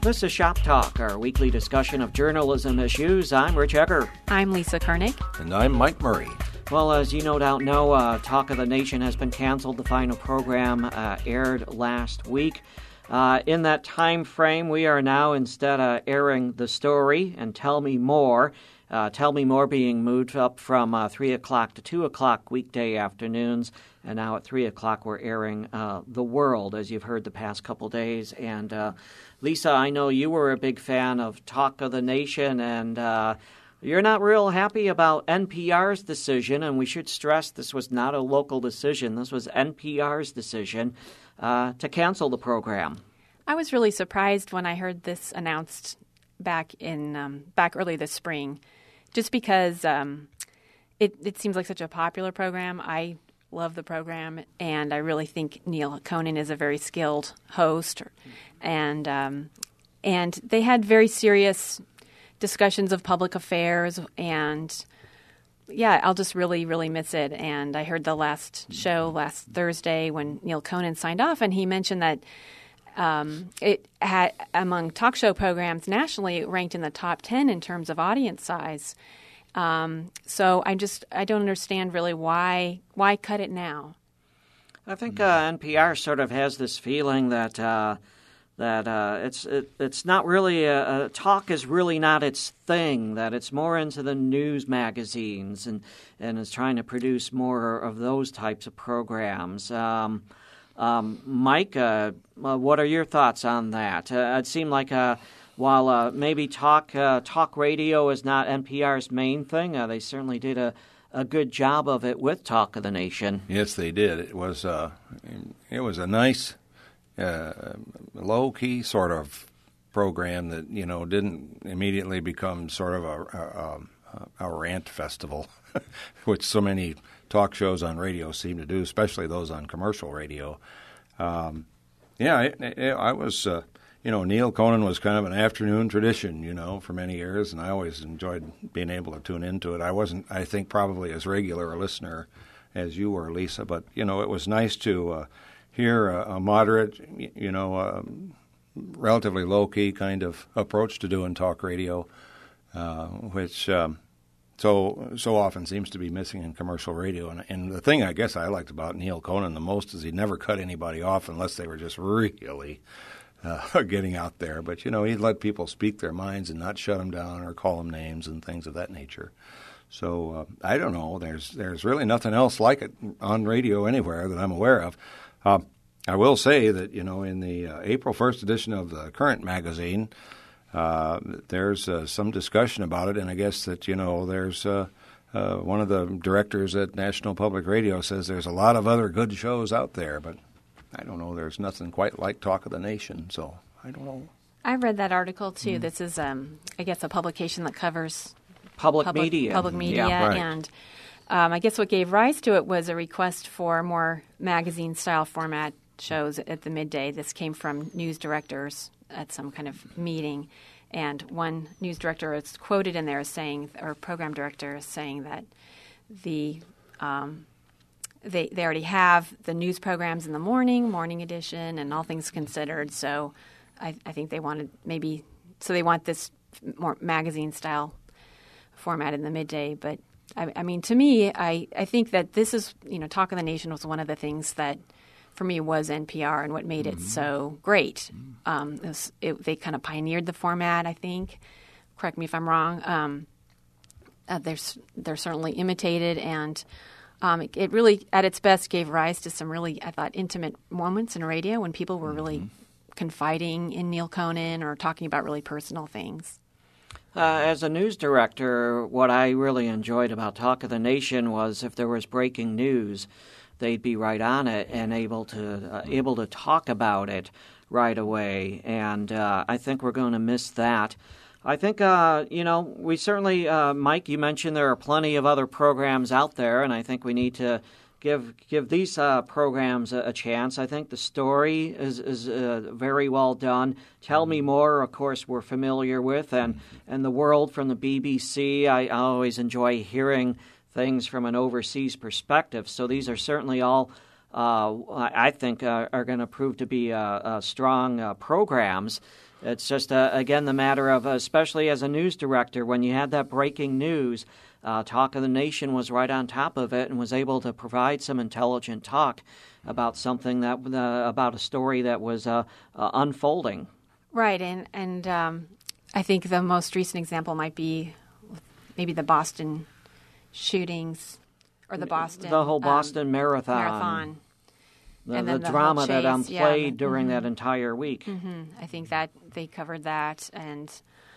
This is Shop Talk, our weekly discussion of journalism issues. I'm Rich Egger. I'm Lisa Koenig. And I'm Mike Murray. Well, as you no doubt know, Talk of the Nation has been canceled. The final program aired last week. In that time frame, we are now instead airing The Story and Tell Me More. Tell Me More being moved up from 3 o'clock to 2 o'clock weekday afternoons. And now at 3 o'clock, we're airing The World, as you've heard the past couple days. And Lisa, I know you were a big fan of Talk of the Nation, and you're not real happy about NPR's decision. And we should stress this was not a local decision. This was NPR's decision to cancel the program. I was really surprised when I heard this announced back early this spring, just because it seems like such a popular program. I love the program, and I really think Neil Conan is a very skilled host, and they had very serious discussions of public affairs, and yeah, I'll just really, really miss it. And I heard the last show last Thursday when Neil Conan signed off, and he mentioned that it had, among talk show programs nationally, it ranked in the top 10 in terms of audience size. So I don't understand really why cut it now. I think NPR sort of has this feeling that it's not really talk is really not its thing. That it's more into the news magazines and is trying to produce more of those types of programs. Mike, what are your thoughts on that? It seemed like while maybe talk radio is not NPR's main thing, they certainly did a good job of it with Talk of the Nation. Yes, they did. It was a nice, low-key sort of program that, didn't immediately become sort of a rant festival, which so many talk shows on radio seem to do, especially those on commercial radio. I was, Neil Conan was kind of an afternoon tradition, for many years, and I always enjoyed being able to tune into it. I wasn't, I think, probably as regular a listener as you were, Lisa, but, it was nice to hear a moderate, relatively low-key kind of approach to doing talk radio, which so often seems to be missing in commercial radio. And the thing I guess I liked about Neil Conan the most is he never cut anybody off unless they were just really getting out there. But, he'd let people speak their minds and not shut them down or call them names and things of that nature. So I don't know. There's really nothing else like it on radio anywhere that I'm aware of. I will say that, in the April 1st edition of the Current magazine, there's some discussion about it, and I guess that, there's one of the directors at National Public Radio says there's a lot of other good shows out there, but I don't know. There's nothing quite like Talk of the Nation, so I don't know. I read that article, too. This is, I guess, a publication that covers public media. Yeah, right. And I guess what gave rise to it was a request for more magazine-style format shows at the midday. This came from news directors at some kind of meeting, and one news director is quoted in there as saying, or program director is saying that they already have the news programs in the morning edition, and All Things Considered. So I think they wanted they want this more magazine style format in the midday. But I mean, to me, I think that this is, Talk of the Nation was one of the things that, for me, was NPR and what made it so great. They kind of pioneered the format, I think. Correct me if I'm wrong. They're certainly imitated, and it really, at its best, gave rise to some really, I thought, intimate moments in radio when people were really confiding in Neil Conan or talking about really personal things. As a news director, what I really enjoyed about Talk of the Nation was if there was breaking news, they'd be right on it and able to talk about it right away. And I think we're going to miss that. I think, we certainly, Mike, you mentioned there are plenty of other programs out there, and I think we need to give these programs a chance. I think The Story is very well done. Tell Me More, of course, we're familiar with, and The World from the BBC. I always enjoy hearing things from an overseas perspective. So these are certainly all, I think, are going to prove to be strong programs. It's just, again, the matter of, especially as a news director, when you had that breaking news, Talk of the Nation was right on top of it and was able to provide some intelligent talk about something that, about a story that was unfolding. Right, and I think the most recent example might be maybe the Boston shootings or the whole Boston Marathon. The drama that unplayed during that entire week. Mm-hmm. I think that they covered that. And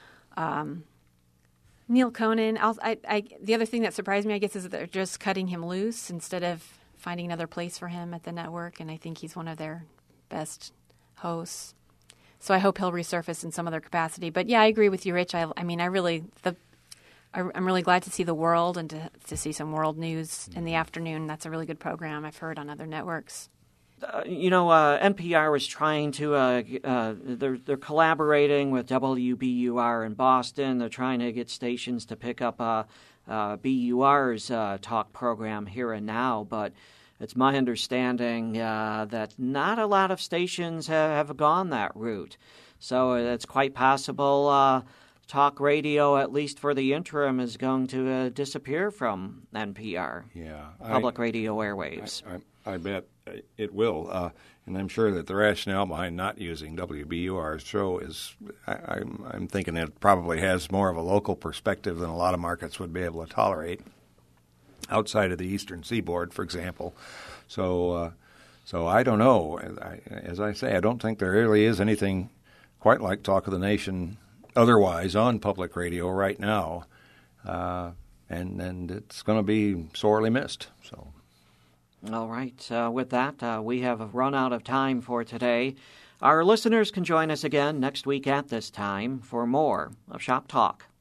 Neil Conan, the other thing that surprised me, I guess, is that they're just cutting him loose instead of finding another place for him at the network. And I think he's one of their best hosts. So I hope he'll resurface in some other capacity. But yeah, I agree with you, Rich. I'm really glad to see The World and to see some world news in the afternoon. That's a really good program I've heard on other networks. NPR is trying to, they're collaborating with WBUR in Boston. They're trying to get stations to pick up BUR's talk program Here and Now, but it's my understanding that not a lot of stations have gone that route. So it's quite possible talk radio, at least for the interim, is going to disappear from NPR. Yeah, public radio airwaves. I bet it will, and I'm sure that the rationale behind not using WBUR's show is, I'm thinking it probably has more of a local perspective than a lot of markets would be able to tolerate outside of the Eastern Seaboard, for example. So I don't know. As I say, I don't think there really is anything quite like Talk of the Nation otherwise on public radio right now, and it's going to be sorely missed. So. All right. With that, we have run out of time for today. Our listeners can join us again next week at this time for more of Shop Talk.